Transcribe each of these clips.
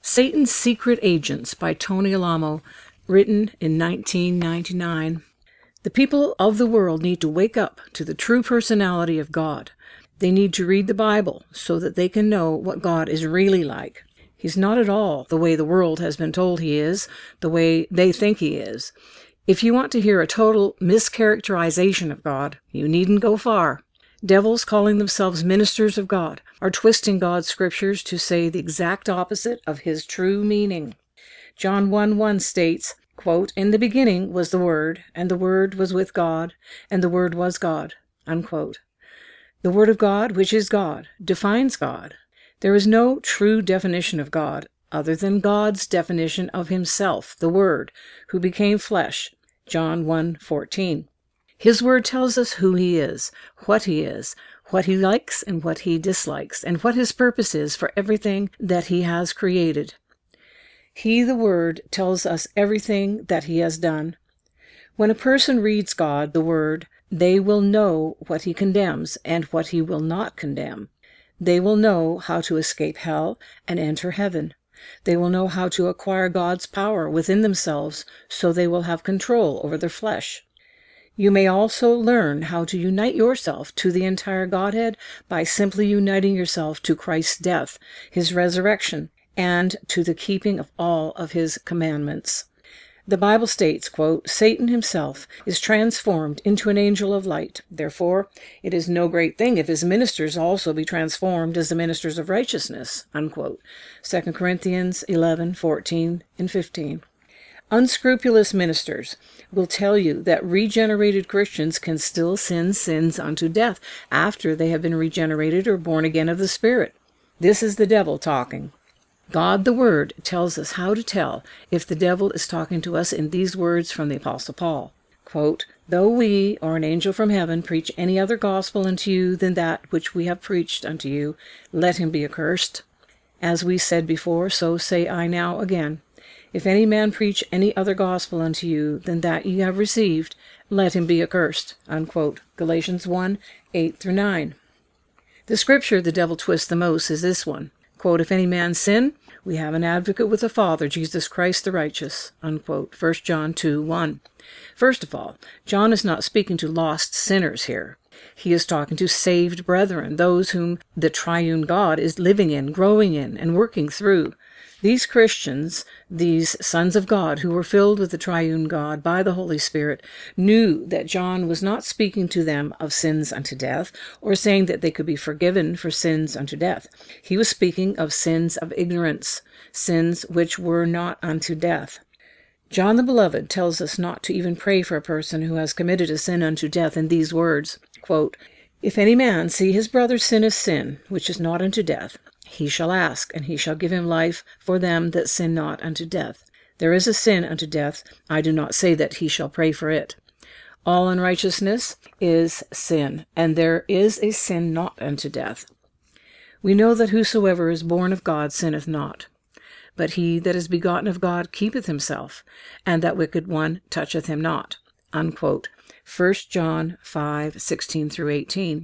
Satan's Secret Agents by Tony Alamo, written in 1999. The people of the world need to wake up to the true personality of God. They need to read the Bible so that they can know what God is really like. He's not at all the way the world has been told he is, the way they think he is. If you want to hear a total mischaracterization of God, you needn't go far. Devils calling themselves ministers of God are twisting God's scriptures to say the exact opposite of his true meaning. John 1:1 states, quote, "In the beginning was the Word, and the Word was with God, and the Word was God," unquote. The Word of God, which is God, defines God. There is no true definition of God other than God's definition of himself, the Word, who became flesh, John 1:14. His Word tells us who he is, what he likes and what he dislikes, and what his purpose is for everything that he has created. He, the Word, tells us everything that he has done. When a person reads God, the Word, they will know what he condemns and what he will not condemn. They will know how to escape hell and enter heaven. They will know how to acquire God's power within themselves so they will have control over their flesh. You may also learn how to unite yourself to the entire Godhead by simply uniting yourself to Christ's death, his resurrection, and to the keeping of all of his commandments. The Bible states, quote, "Satan himself is transformed into an angel of light. Therefore, it is no great thing if his ministers also be transformed as the ministers of righteousness," unquote. 2 Corinthians 11:14 and 15. Unscrupulous ministers will tell you that regenerated Christians can still sin sins unto death after they have been regenerated or born again of the Spirit. This is the devil talking. God, the Word, tells us how to tell if the devil is talking to us in these words from the Apostle Paul. Quote, "Though we, or an angel from heaven, preach any other gospel unto you than that which we have preached unto you, let him be accursed. As we said before, so say I now again. If any man preach any other gospel unto you than that ye have received, let him be accursed," unquote. Galatians 1:8-9. The scripture the devil twists the most is this one. Quote, "If any man sin, we have an advocate with the Father, Jesus Christ the righteous," unquote. 1 John 2:1. First of all, John is not speaking to lost sinners here. He is talking to saved brethren, those whom the triune God is living in, growing in, and working through. These Christians, these sons of God who were filled with the triune God by the Holy Spirit, knew that John was not speaking to them of sins unto death, or saying that they could be forgiven for sins unto death. He was speaking of sins of ignorance, sins which were not unto death. John the Beloved tells us not to even pray for a person who has committed a sin unto death in these words, quote, "If any man see his brother sin a sin, which is not unto death, he shall ask, and he shall give him life for them that sin not unto death. There is a sin unto death, I do not say that he shall pray for it. All unrighteousness is sin, and there is a sin not unto death. We know that whosoever is born of God sinneth not. But he that is begotten of God keepeth himself, and that wicked one toucheth him not," unquote. 1 John 5:16-18.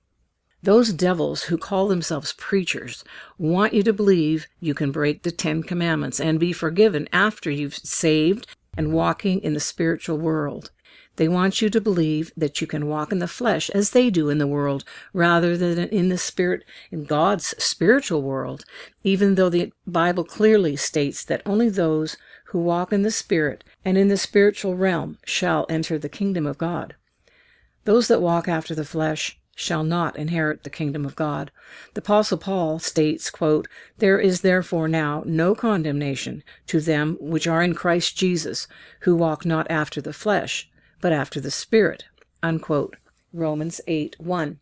Those devils who call themselves preachers want you to believe you can break the 10 Commandments and be forgiven after you've saved and walking in the spiritual world. They want you to believe that you can walk in the flesh as they do in the world, rather than in the Spirit, in God's spiritual world, even though the Bible clearly states that only those who walk in the Spirit and in the spiritual realm shall enter the kingdom of God. Those that walk after the flesh shall not inherit the kingdom of God. The Apostle Paul states, quote, "There is therefore now no condemnation to them which are in Christ Jesus, who walk not after the flesh, but after the Spirit," unquote. Romans 8:1.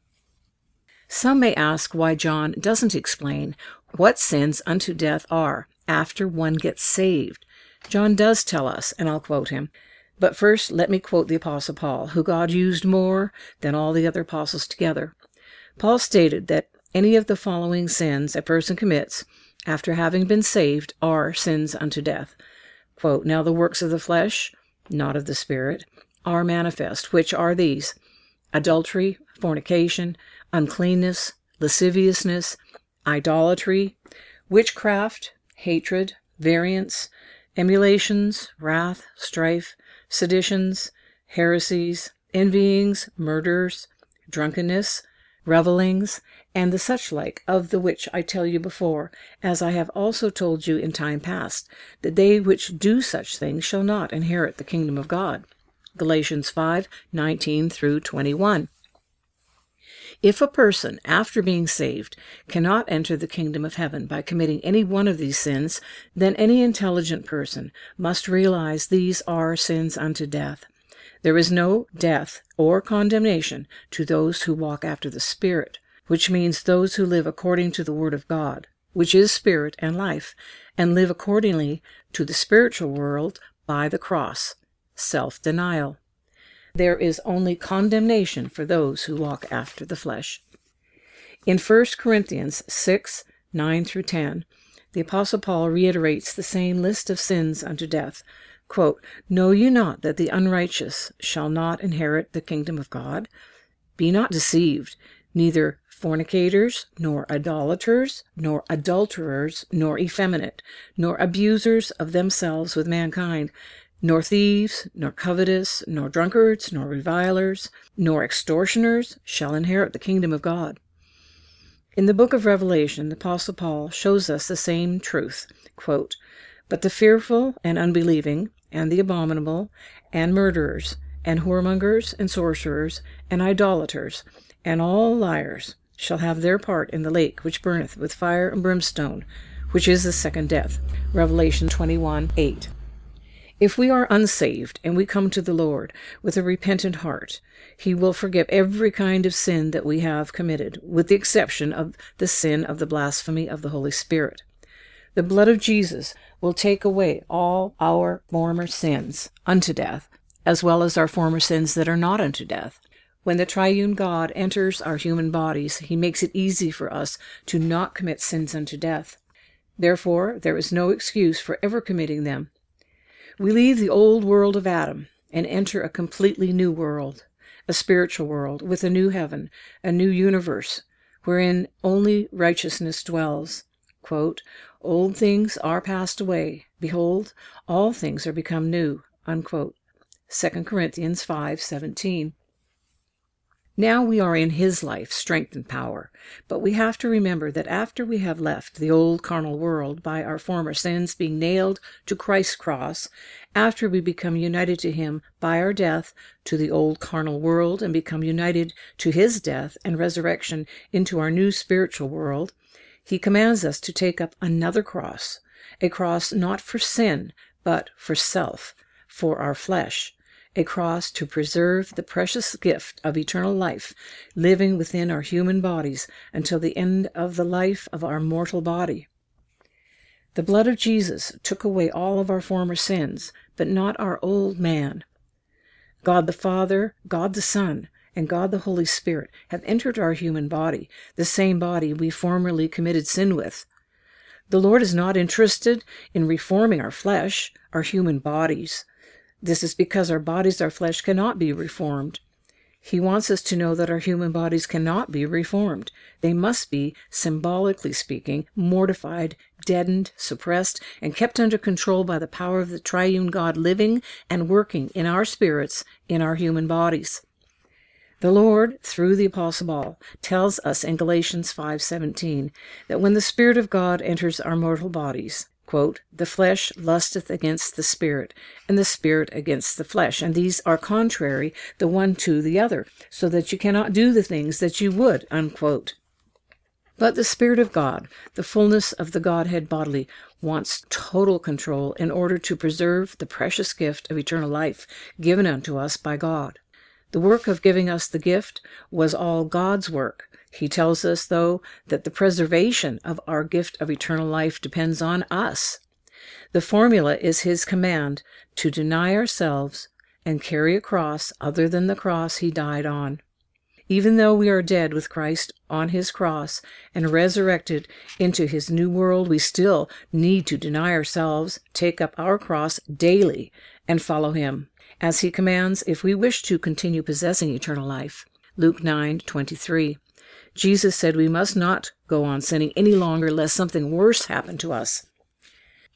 Some may ask why John doesn't explain what sins unto death are after one gets saved. John does tell us, and I'll quote him. But first, let me quote the Apostle Paul, who God used more than all the other apostles together. Paul stated that any of the following sins a person commits after having been saved are sins unto death. Quote, "Now the works of the flesh, not of the Spirit, are manifest, which are these: adultery, fornication, uncleanness, lasciviousness, idolatry, witchcraft, hatred, variance, emulations, wrath, strife, seditions, heresies, envyings, murders, drunkenness, revellings, and the such like, of the which I tell you before, as I have also told you in time past, that they which do such things shall not inherit the kingdom of God. Galatians 5:19-21. If a person, after being saved, cannot enter the kingdom of heaven by committing any one of these sins, then any intelligent person must realize these are sins unto death. There is no death or condemnation to those who walk after the Spirit, which means those who live according to the Word of God, which is spirit and life, and live accordingly to the spiritual world by the cross, self-denial. There is only condemnation for those who walk after the flesh. In 1 Corinthians 6:9-10, the Apostle Paul reiterates the same list of sins unto death. Quote, "Know you not that the unrighteous shall not inherit the kingdom of God? Be not deceived, neither fornicators, nor idolaters, nor adulterers, nor effeminate, nor abusers of themselves with mankind, nor thieves, nor covetous, nor drunkards, nor revilers, nor extortioners shall inherit the kingdom of God." In the book of Revelation, the Apostle Paul shows us the same truth. Quote, "But the fearful and unbelieving, and the abominable, and murderers, and whoremongers, and sorcerers, and idolaters, and all liars shall have their part in the lake which burneth with fire and brimstone, which is the second death." Revelation 21:8. If we are unsaved and we come to the Lord with a repentant heart, He will forgive every kind of sin that we have committed, with the exception of the sin of the blasphemy of the Holy Spirit. The blood of Jesus will take away all our former sins unto death, as well as our former sins that are not unto death. When the triune God enters our human bodies, He makes it easy for us to not commit sins unto death. Therefore, there is no excuse for ever committing them. We leave the old world of Adam and enter a completely new world, a spiritual world with a new heaven, a new universe, wherein only righteousness dwells. Quote, "Old things are passed away. Behold, all things are become new." Unquote. 2 Corinthians 5:17. Now we are in His life, strength, and power, but we have to remember that after we have left the old carnal world by our former sins being nailed to Christ's cross, after we become united to Him by our death to the old carnal world and become united to His death and resurrection into our new spiritual world, He commands us to take up another cross, a cross not for sin, but for self, for our flesh, a cross to preserve the precious gift of eternal life living within our human bodies until the end of the life of our mortal body. The blood of Jesus took away all of our former sins, but not our old man. God the Father, God the Son, and God the Holy Spirit have entered our human body, the same body we formerly committed sin with. The Lord is not interested in reforming our flesh, our human bodies. This is because our bodies, our flesh, cannot be reformed. He wants us to know that our human bodies cannot be reformed. They must be, symbolically speaking, mortified, deadened, suppressed, and kept under control by the power of the triune God living and working in our spirits, in our human bodies. The Lord, through the Apostle Paul, tells us in Galatians 5:17 that when the Spirit of God enters our mortal bodies, quote, "the flesh lusteth against the Spirit, and the Spirit against the flesh, and these are contrary the one to the other, so that you cannot do the things that you would," unquote. But the Spirit of God, the fullness of the Godhead bodily, wants total control in order to preserve the precious gift of eternal life given unto us by God. The work of giving us the gift was all God's work. He tells us, though, that the preservation of our gift of eternal life depends on us. The formula is His command to deny ourselves and carry a cross other than the cross He died on. Even though we are dead with Christ on His cross and resurrected into His new world, we still need to deny ourselves, take up our cross daily, and follow Him, as He commands if we wish to continue possessing eternal life. Luke 9:23. Jesus said we must not go on sinning any longer lest something worse happen to us.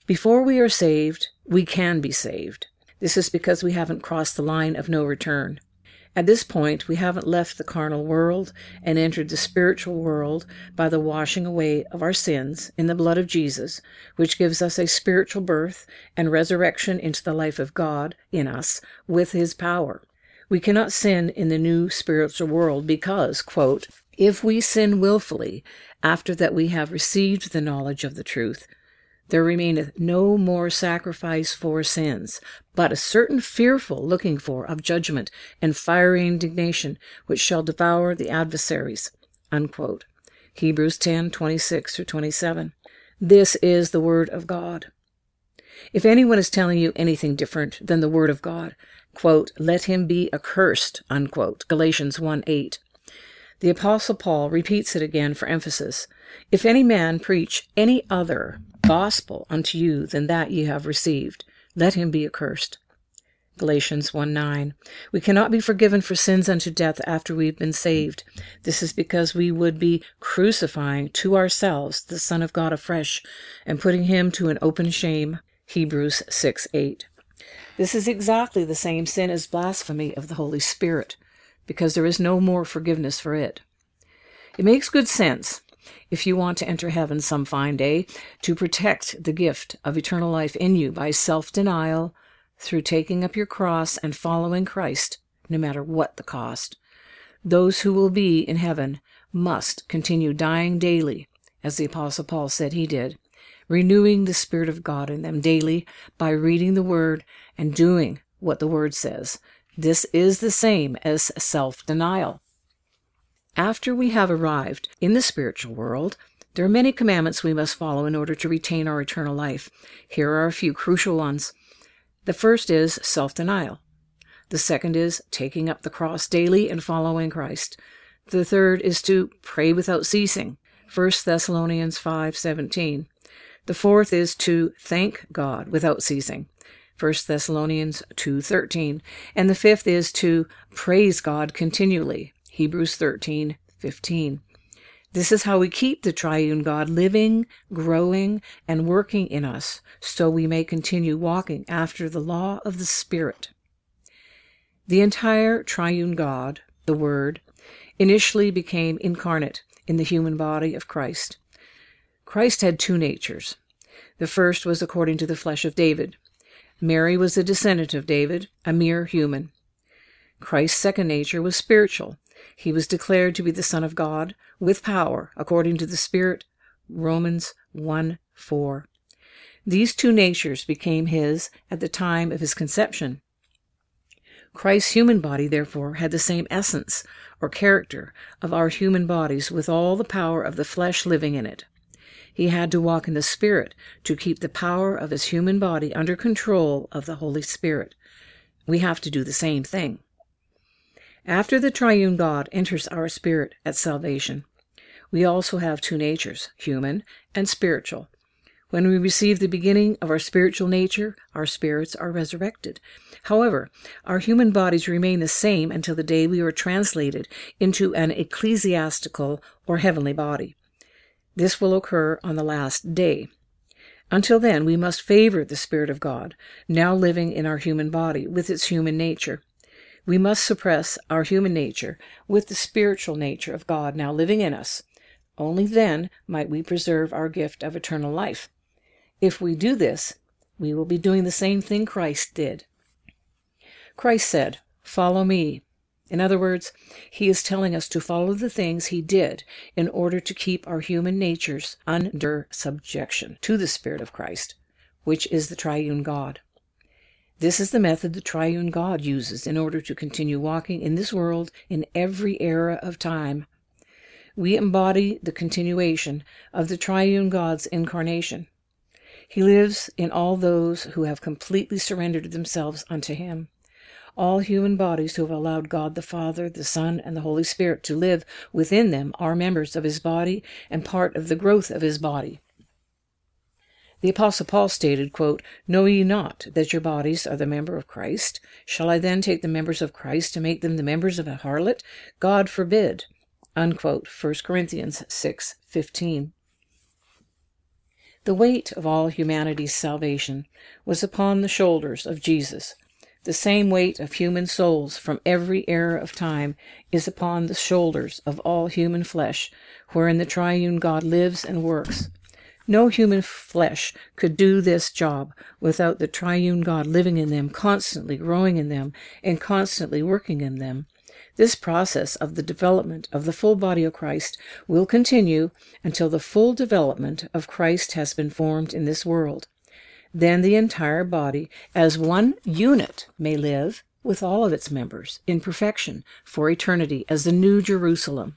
Before we are saved, we can be saved. This is because we haven't crossed the line of no return. At this point, we haven't left the carnal world and entered the spiritual world by the washing away of our sins in the blood of Jesus, which gives us a spiritual birth and resurrection into the life of God in us with His power. We cannot sin in the new spiritual world because, quote, if we sin willfully after that we have received the knowledge of the truth, there remaineth no more sacrifice for sins, but a certain fearful looking for of judgment and fiery indignation, which shall devour the adversaries. Unquote. Hebrews 10:26-27. This is the Word of God. If anyone is telling you anything different than the Word of God, quote, let him be accursed, unquote. Galatians 1:8. The Apostle Paul repeats it again for emphasis. If any man preach any other gospel unto you than that ye have received, let him be accursed. Galatians 1:9. We cannot be forgiven for sins unto death after we've been saved. This is because we would be crucifying to ourselves the Son of God afresh and putting him to an open shame. Hebrews 6:8. This is exactly the same sin as blasphemy of the Holy Spirit, because there is no more forgiveness for it. It makes good sense, if you want to enter heaven some fine day, to protect the gift of eternal life in you by self-denial, through taking up your cross and following Christ, no matter what the cost. Those who will be in heaven must continue dying daily, as the Apostle Paul said he did, renewing the Spirit of God in them daily by reading the Word and doing what the Word says. This is the same as self-denial. After we have arrived in the spiritual world, there are many commandments we must follow in order to retain our eternal life. Here are a few crucial ones. The first is self-denial. The second is taking up the cross daily and following Christ. The third is to pray without ceasing. 1 Thessalonians 5:17. The fourth is to thank God without ceasing. 1 Thessalonians 2:13. And the fifth is to praise God continually. Hebrews 13:15. This is how we keep the triune God living, growing, and working in us, so we may continue walking after the law of the Spirit. The entire triune God, the Word, initially became incarnate in the human body of Christ. Christ had two natures. The first was according to the flesh of David. Mary was a descendant of David, a mere human. Christ's second nature was spiritual. He was declared to be the Son of God with power, according to the Spirit, Romans 1:4. These two natures became his at the time of his conception. Christ's human body, therefore, had the same essence or character of our human bodies, with all the power of the flesh living in it. He had to walk in the Spirit to keep the power of his human body under control of the Holy Spirit. We have to do the same thing. After the triune God enters our spirit at salvation, we also have two natures, human and spiritual. When we receive the beginning of our spiritual nature, our spirits are resurrected. However, our human bodies remain the same until the day we are translated into an ecclesiastical or heavenly body. This will occur on the last day. Until then, we must favor the Spirit of God, now living in our human body with its human nature. We must suppress our human nature with the spiritual nature of God now living in us. Only then might we preserve our gift of eternal life. If we do this, we will be doing the same thing Christ did. Christ said, "Follow me." In other words, he is telling us to follow the things he did in order to keep our human natures under subjection to the Spirit of Christ, which is the triune God. This is the method the triune God uses in order to continue walking in this world in every era of time. We embody the continuation of the triune God's incarnation. He lives in all those who have completely surrendered themselves unto him. All human bodies who have allowed God the Father, the Son, and the Holy Spirit to live within them are members of his body and part of the growth of his body. The Apostle Paul stated, quote, "Know ye not that your bodies are the member of Christ? Shall I then take the members of Christ to make them the members of a harlot? God forbid." Unquote. 1 Corinthians 6:15. The weight of all humanity's salvation was upon the shoulders of Jesus. The same weight of human souls from every era of time is upon the shoulders of all human flesh, wherein the triune God lives and works. No human flesh could do this job without the triune God living in them, constantly growing in them, and constantly working in them. This process of the development of the full body of Christ will continue until the full development of Christ has been formed in this world. Then the entire body, as one unit, may live, with all of its members, in perfection for eternity as the New Jerusalem.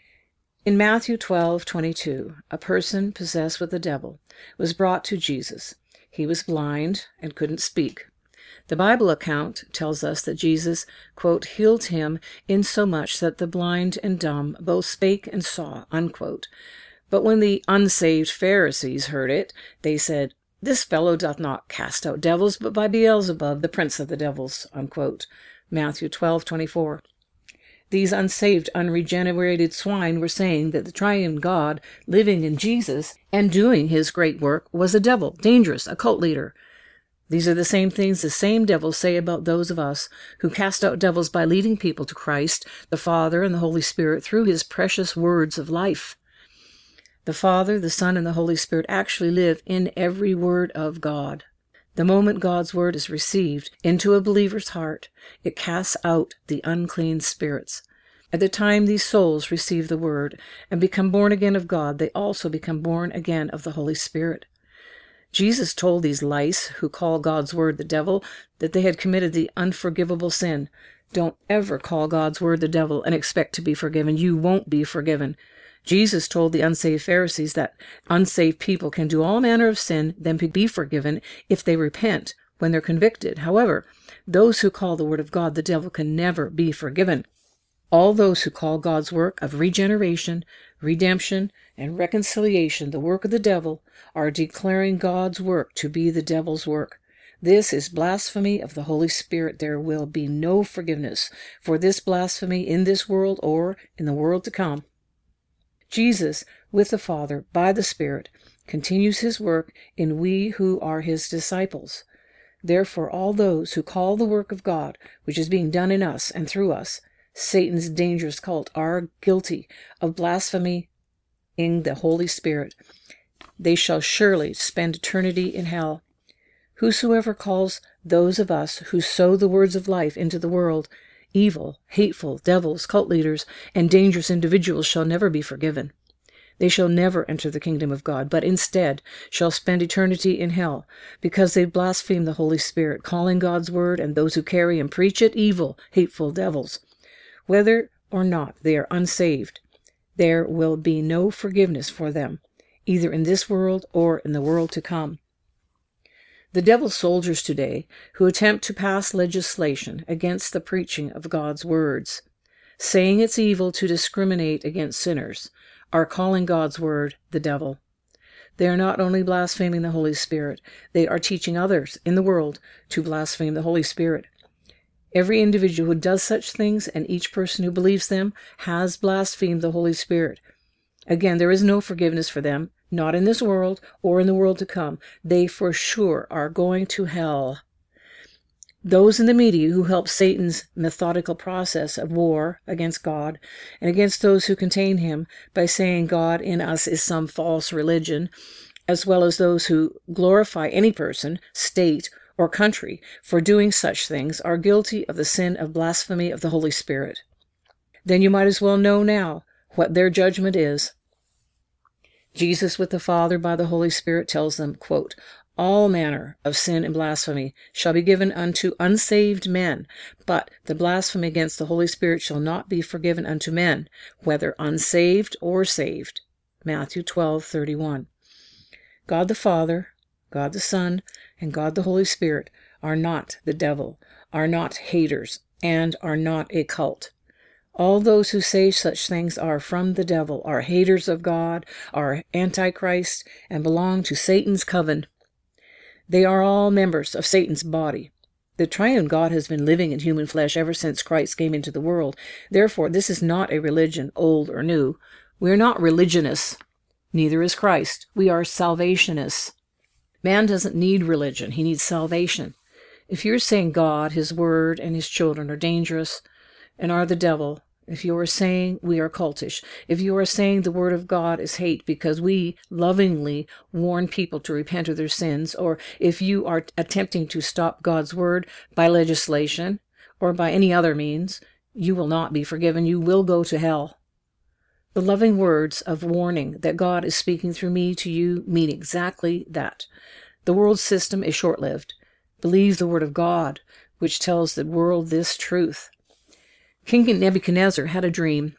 In Matthew 12:22, a person possessed with the devil was brought to Jesus. He was blind and couldn't speak. The Bible account tells us that Jesus, quote, healed him insomuch that the blind and dumb both spake and saw, unquote. But when the unsaved Pharisees heard it, they said, "This fellow doth not cast out devils, but by Beelzebub, the prince of the devils," unquote. Matthew 12:24. These unsaved, unregenerated swine were saying that the triune God living in Jesus and doing his great work was a devil, dangerous, a cult leader. These are the same things the same devils say about those of us who cast out devils by leading people to Christ, the Father, and the Holy Spirit through his precious words of life. The Father, the Son, and the Holy Spirit actually live in every word of God. The moment God's word is received into a believer's heart, it casts out the unclean spirits. At the time these souls receive the word and become born again of God, they also become born again of the Holy Spirit. Jesus told these lice who call God's word the devil that they had committed the unforgivable sin. Don't ever call God's word the devil and expect to be forgiven. You won't be forgiven. Jesus told the unsaved Pharisees that unsaved people can do all manner of sin, then be forgiven if they repent when they're convicted. However, those who call the word of God the devil can never be forgiven. All those who call God's work of regeneration, redemption, and reconciliation the work of the devil are declaring God's work to be the devil's work. This is blasphemy of the Holy Spirit. There will be no forgiveness for this blasphemy in this world or in the world to come. Jesus, with the Father, by the Spirit, continues his work in we who are his disciples. Therefore, all those who call the work of God, which is being done in us and through us, Satan's dangerous cult, are guilty of blasphemy in the Holy Spirit. They shall surely spend eternity in hell. Whosoever calls those of us who sow the words of life into the world evil, hateful, devils, cult leaders, and dangerous individuals shall never be forgiven. They shall never enter the kingdom of God, but instead shall spend eternity in hell, because they blaspheme the Holy Spirit, calling God's word and those who carry and preach it evil, hateful devils. Whether or not they are unsaved, there will be no forgiveness for them, either in this world or in the world to come. The devil's soldiers today, who attempt to pass legislation against the preaching of God's words, saying it's evil to discriminate against sinners, are calling God's word the devil. They are not only blaspheming the Holy Spirit, they are teaching others in the world to blaspheme the Holy Spirit. Every individual who does such things and each person who believes them has blasphemed the Holy Spirit. Again, there is no forgiveness for them, not in this world or in the world to come. They for sure are going to hell. Those in the media who help Satan's methodical process of war against God and against those who contain him by saying God in us is some false religion, as well as those who glorify any person, state, or country for doing such things, are guilty of the sin of blasphemy of the Holy Spirit. Then you might as well know now what their judgment is. Jesus with the Father by the Holy Spirit tells them, quote, "All manner of sin and blasphemy shall be given unto unsaved men, but the blasphemy against the Holy Spirit shall not be forgiven unto men, whether unsaved or saved." Matthew 12:31. God the Father, God the Son, and God the Holy Spirit are not the devil, are not haters, and are not a cult. All those who say such things are from the devil, are haters of God, are Antichrist, and belong to Satan's coven. They are all members of Satan's body. The triune God has been living in human flesh ever since Christ came into the world. Therefore, this is not a religion, old or new. We are not religionists. Neither is Christ. We are salvationists. Man doesn't need religion. He needs salvation. If you're saying God, His Word, and His children are dangerous and are the devil, if you are saying we are cultish, if you are saying the Word of God is hate because we lovingly warn people to repent of their sins, or if you are attempting to stop God's Word by legislation or by any other means, you will not be forgiven. You will go to hell. The loving words of warning that God is speaking through me to you mean exactly that. The world system is short-lived. Believe the Word of God, which tells the world this truth. King Nebuchadnezzar had a dream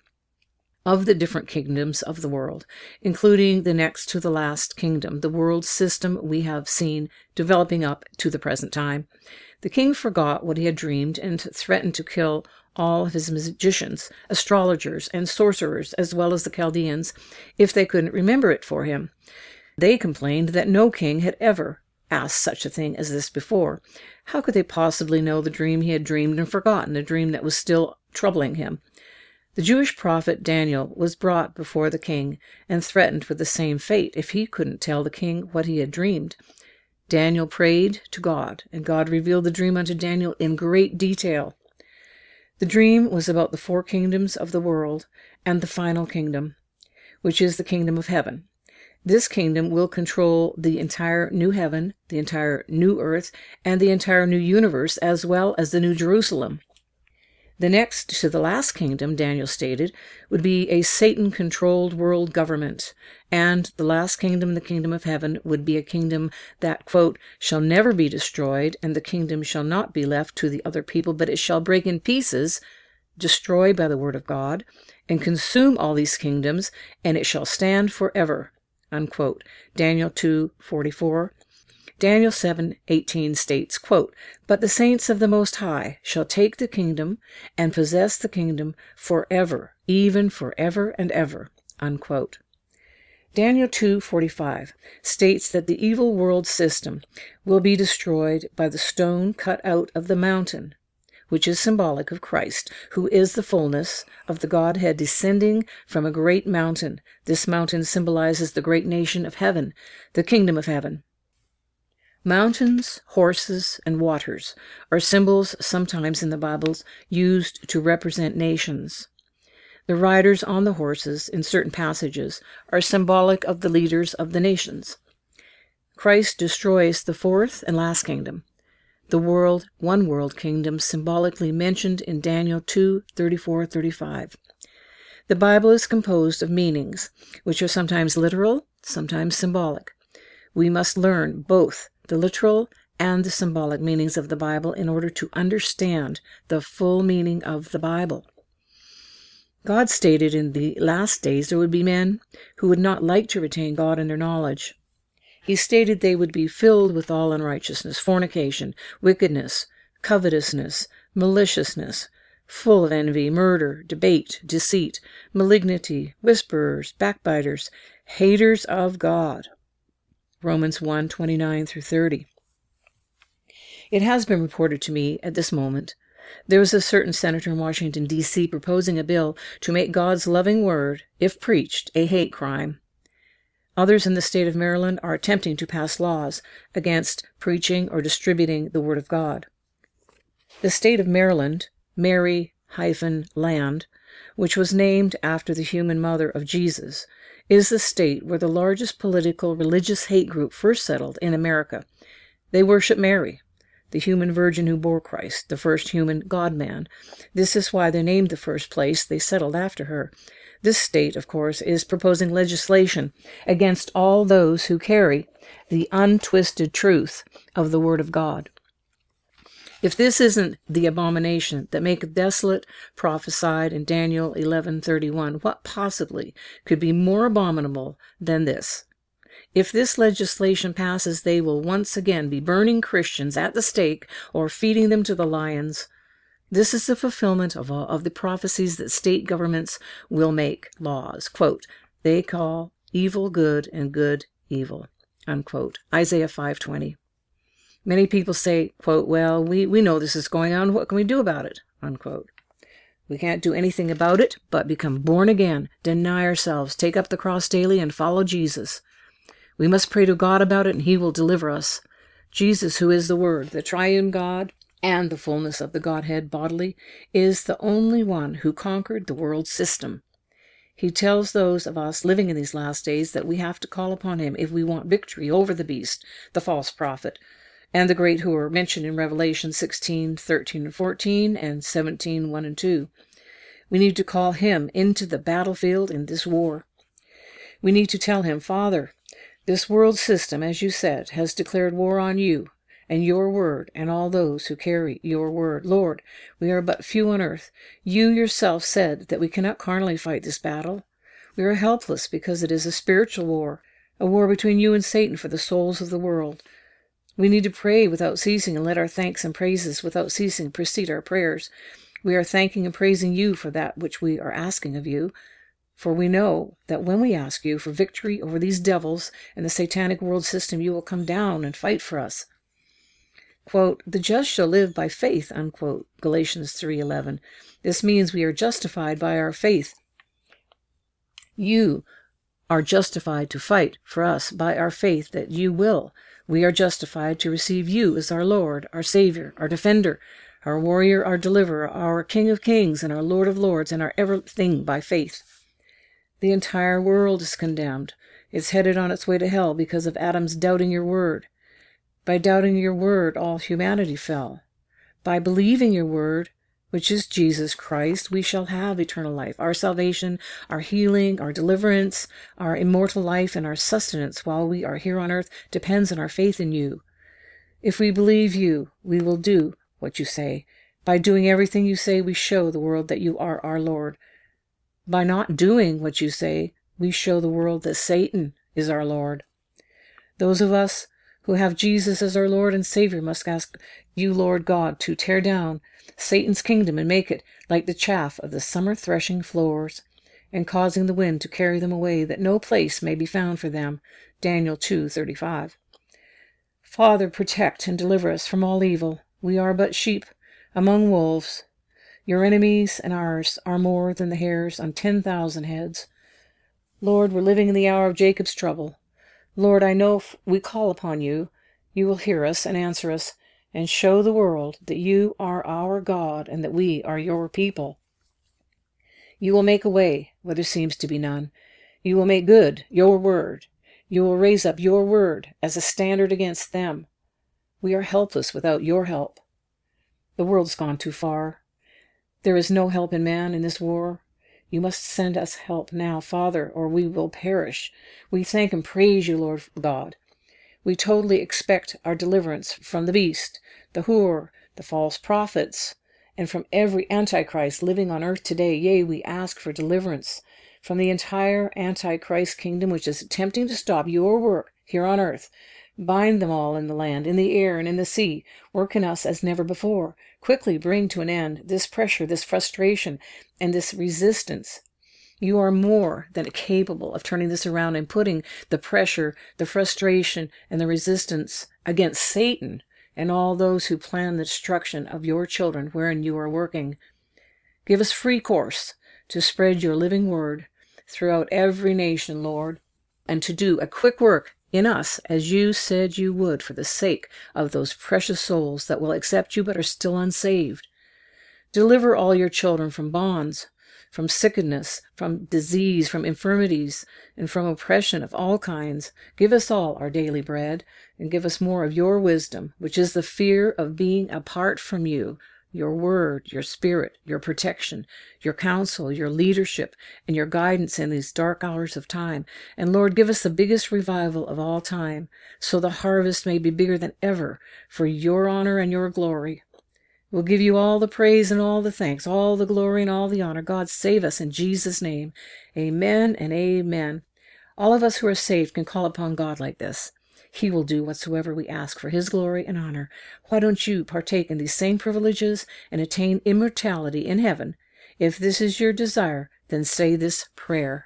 of the different kingdoms of the world, including the next to the last kingdom, the world system we have seen developing up to the present time. The king forgot what he had dreamed and threatened to kill all of his magicians, astrologers, and sorcerers, as well as the Chaldeans, if they couldn't remember it for him. They complained that no king had ever asked such a thing as this before. How could they possibly know the dream he had dreamed and forgotten, a dream that was still troubling him? The Jewish prophet Daniel was brought before the king and threatened with the same fate if he couldn't tell the king what he had dreamed. Daniel prayed to God, and God revealed the dream unto Daniel in great detail. The dream was about the 4 kingdoms of the world and the final kingdom, which is the kingdom of heaven. This kingdom will control the entire new heaven, the entire new earth, and the entire new universe, as well as the new Jerusalem. The next to the last kingdom, Daniel stated, would be a Satan-controlled world government, and the last kingdom, the kingdom of heaven, would be a kingdom that, quote, shall never be destroyed, and the kingdom shall not be left to the other people, but it shall break in pieces, destroyed by the word of God, and consume all these kingdoms, and it shall stand forever, unquote. Daniel 2:44. Daniel 7:18 states, quote, but the saints of the Most High shall take the kingdom and possess the kingdom forever, even forever and ever, unquote. Daniel 2:45 states that the evil world system will be destroyed by the stone cut out of the mountain, which is symbolic of Christ, who is the fullness of the Godhead descending from a great mountain. This mountain symbolizes the great nation of heaven, the kingdom of heaven. Mountains, horses, and waters are symbols sometimes in the Bible used to represent nations. The riders on the horses in certain passages are symbolic of the leaders of the nations. Christ destroys the 4th and last kingdom, the one world kingdom symbolically mentioned in Daniel 2:34-35. The Bible is composed of meanings, which are sometimes literal, sometimes symbolic. We must learn both the literal and the symbolic meanings of the Bible in order to understand the full meaning of the Bible. God stated in the last days there would be men who would not like to retain God in their knowledge. He stated they would be filled with all unrighteousness, fornication, wickedness, covetousness, maliciousness, full of envy, murder, debate, deceit, malignity, whisperers, backbiters, haters of God. Romans 1:29-30. It has been reported to me at this moment there is a certain senator in Washington, D.C. proposing a bill to make God's loving word, if preached, a hate crime. Others in the state of Maryland are attempting to pass laws against preaching or distributing the word of God. The state of Maryland, Mary-Land, which was named after the human mother of Jesus, is the state where the largest political religious hate group first settled in America. They worship Mary, the human virgin who bore Christ, the first human God-man. This is why they named the first place they settled after her. This state, of course, is proposing legislation against all those who carry the untwisted truth of the Word of God. If this isn't the abomination that maketh desolate prophesied in Daniel 11:31, what possibly could be more abominable than this? If this legislation passes, they will once again be burning Christians at the stake or feeding them to the lions. This is the fulfillment of the prophecies that state governments will make laws. Quote, they call evil good and good evil. Unquote. Isaiah 5:20. Many people say, quote, well, we know this is going on. What can we do about it? Unquote. We can't do anything about it but become born again, deny ourselves, take up the cross daily, and follow Jesus. We must pray to God about it, and He will deliver us. Jesus, who is the Word, the triune God, and the fullness of the Godhead bodily, is the only one who conquered the world system. He tells those of us living in these last days that we have to call upon Him if we want victory over the beast, the false prophet, and the great who are mentioned in Revelation 16:13 and 14, and 17:1 and 2. We need to call Him into the battlefield in this war. We need to tell Him, Father, this world system, as you said, has declared war on you and your word and all those who carry your word. Lord, we are but few on earth. You yourself said that we cannot carnally fight this battle. We are helpless because it is a spiritual war, a war between you and Satan for the souls of the world. We need to pray without ceasing and let our thanks and praises without ceasing precede our prayers. We are thanking and praising you for that which we are asking of you, for we know that when we ask you for victory over these devils and the satanic world system, you will come down and fight for us. Quote, the just shall live by faith, unquote, Galatians 3:11. This means we are justified by our faith. You are justified to fight for us by our faith that you will. We are justified to receive you as our Lord, our Savior, our Defender, our Warrior, our Deliverer, our King of Kings, and our Lord of Lords, and our everything by faith. The entire world is condemned. It's headed on its way to hell because of Adam's doubting your word. By doubting your word, all humanity fell. By believing your word, which is Jesus Christ, we shall have eternal life. Our salvation, our healing, our deliverance, our immortal life, and our sustenance while we are here on earth depends on our faith in you. If we believe you, we will do what you say. By doing everything you say, we show the world that you are our Lord. By not doing what you say, we show the world that Satan is our Lord. Those of us who have Jesus as our Lord and Savior must ask you, Lord God, to tear down Satan's kingdom and make it like the chaff of the summer threshing floors, and causing the wind to carry them away, that no place may be found for them. Daniel 2:35. Father, protect and deliver us from all evil. We are but sheep among wolves. Your enemies and ours are more than the hairs on 10,000 heads. Lord, we're living in the hour of Jacob's trouble. Lord, I know if we call upon you, you will hear us and answer us, and show the world that you are our God and that we are your people. You will make a way where there seems to be none. You will make good your word. You will raise up your word as a standard against them. We are helpless without your help. The world's gone too far. There is no help in man in this war. You must send us help now, Father, or we will perish. We thank and praise you, Lord God. We totally expect our deliverance from the beast, the whore, the false prophets, and from every Antichrist living on earth today. Yea, we ask for deliverance from the entire Antichrist kingdom, which is attempting to stop your work here on earth. Bind them all in the land, in the air, and in the sea. Work in us as never before. Quickly bring to an end this pressure, this frustration, and this resistance. You are more than capable of turning this around and putting the pressure, the frustration, and the resistance against Satan and all those who plan the destruction of your children wherein you are working. Give us free course to spread your living word throughout every nation, Lord, and to do a quick work in us as you said you would for the sake of those precious souls that will accept you but are still unsaved. Deliver all your children from bonds, from sickness, from disease, from infirmities, and from oppression of all kinds. Give us all our daily bread, and give us more of your wisdom, which is the fear of being apart from you, your word, your spirit, your protection, your counsel, your leadership, and your guidance in these dark hours of time. And Lord, give us the biggest revival of all time, so the harvest may be bigger than ever, for your honor and your glory. We'll give you all the praise and all the thanks, all the glory and all the honor. God, save us in Jesus' name. Amen and amen. All of us who are saved can call upon God like this. He will do whatsoever we ask for his glory and honor. Why don't you partake in these same privileges and attain immortality in heaven? If this is your desire, then say this prayer.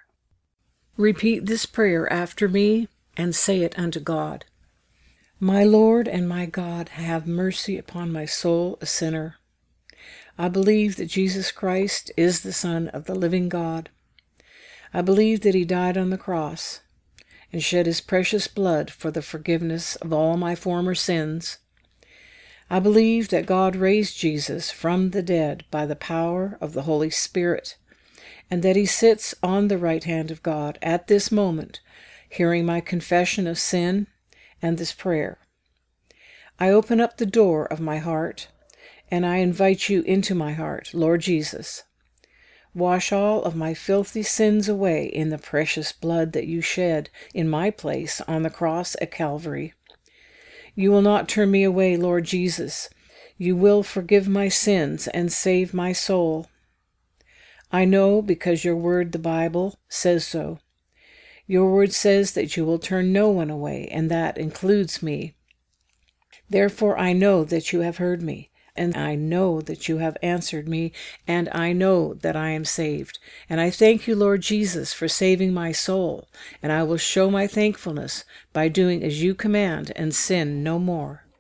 Repeat this prayer after me and say it unto God. My Lord and my God, have mercy upon my soul, a sinner. I believe that Jesus Christ is the Son of the living God. I believe that he died on the cross and shed his precious blood for the forgiveness of all my former sins. I believe that God raised Jesus from the dead by the power of the Holy Spirit, and that he sits on the right hand of God at this moment, hearing my confession of sin and this prayer. I open up the door of my heart, and I invite you into my heart, Lord Jesus. Wash all of my filthy sins away in the precious blood that you shed in my place on the cross at Calvary. You will not turn me away, Lord Jesus. You will forgive my sins and save my soul. I know because your word, the Bible, says so. Your word says that you will turn no one away, and that includes me. Therefore I know that you have heard me, and I know that you have answered me, and I know that I am saved. And I thank you, Lord Jesus, for saving my soul, and I will show my thankfulness by doing as you command and sin no more.